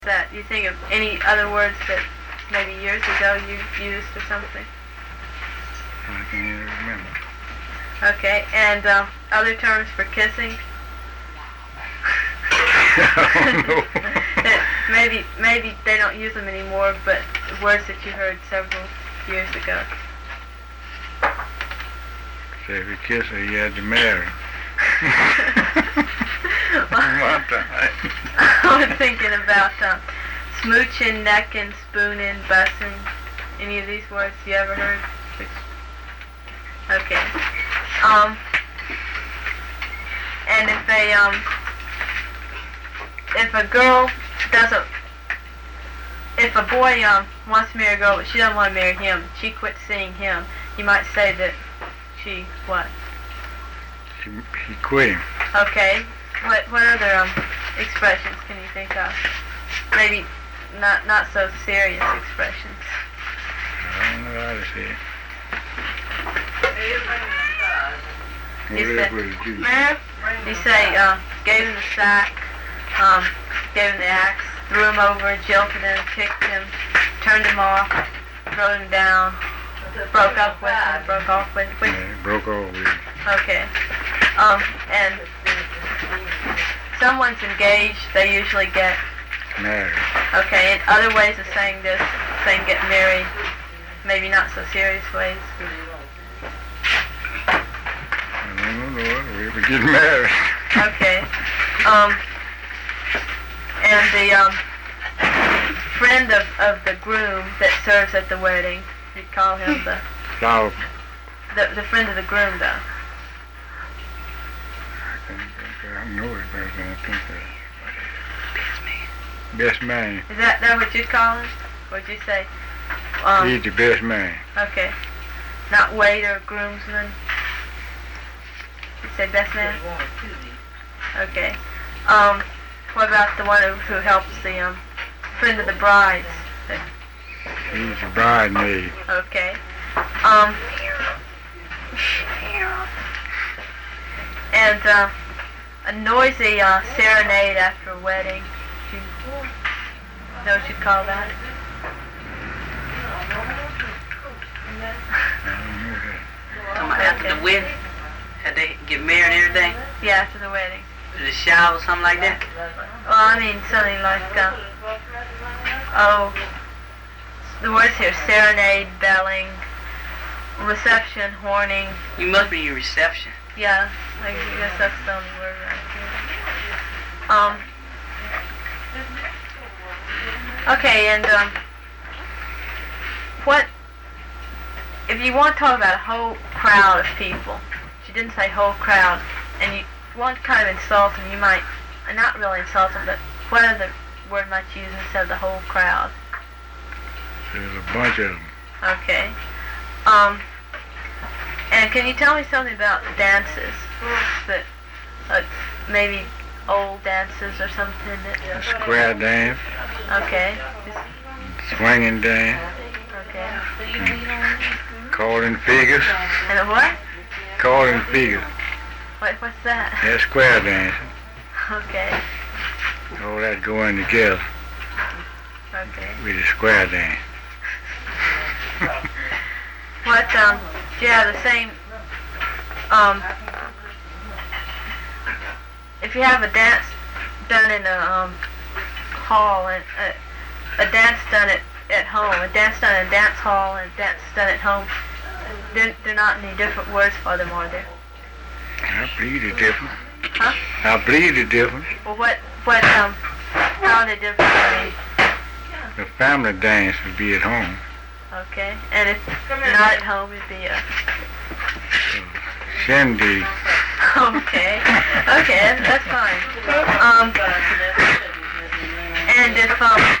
That you think of any other words that maybe years ago you used or something? I can't even remember. Okay, and other terms for kissing? I don't know. maybe they don't use them anymore, but words that you heard several years ago. Say if you kiss her, you had to marry. One time. I was thinking about smooching, necking, spooning, bussing. Any of these words you ever heard? Okay. And if a girl doesn't, if a boy wants to marry a girl but she doesn't want to marry him, she quits seeing him, you might say that she what? She quit him. Okay. What other expressions can you think of? Maybe not so serious expressions. I don't know how to say it. You say, gave him the sack, gave him the axe, threw him over, jilted him, kicked him, turned him off, threw him down, broke off with him, broke off with him. Yeah, broke off with him. Okay. And someone's engaged, they usually get married. Okay, and other ways of saying this, saying get married, maybe not so serious ways. I don't know, we were getting married. Okay. And the friend of the groom that serves at the wedding, you call him the Flower. The friend of the groom, though. I know it, but I can't think of it. Best man. Is that what you call him? Or would you say? He's the best man. Okay. Not waiter, groomsman. You say best man? Okay. What about the one who helps the friend of the brides? He's the bridesmaid. Okay. And a noisy serenade after a wedding. Do you know what you'd call that? After the wedding? Had they get married and everything? Yeah, after the wedding. The shower or something like that? Well, I mean something like, the words here, serenade, belling, reception, horning. You must be your reception. Yeah, I guess that's the only word right here. Okay, and what, if you want to talk about a whole crowd of people, she didn't say whole crowd, and you want to kind of insult them, you might, not really insult them, but what other word might you use instead of the whole crowd? There's a bunch of them. Okay. And can you tell me something about dances that, maybe old dances or something that... Square dance. Okay. Swinging dance. Okay. Calling figures. And a what? Calling figures. What's that? That's square dancing. Okay. All that going together Okay. with the square dance. What, do you have the same, if you have a dance done in a, hall, and a dance done at home, a dance done in a dance hall, and a dance done at home, they're not any different words for them, are there? I believe they're different. Huh? I believe they're different. Well, how are they different? I mean, The family dance would be at home. okay, and if not at home, it'd be a... Shindig. Okay, okay, that's fine. And if,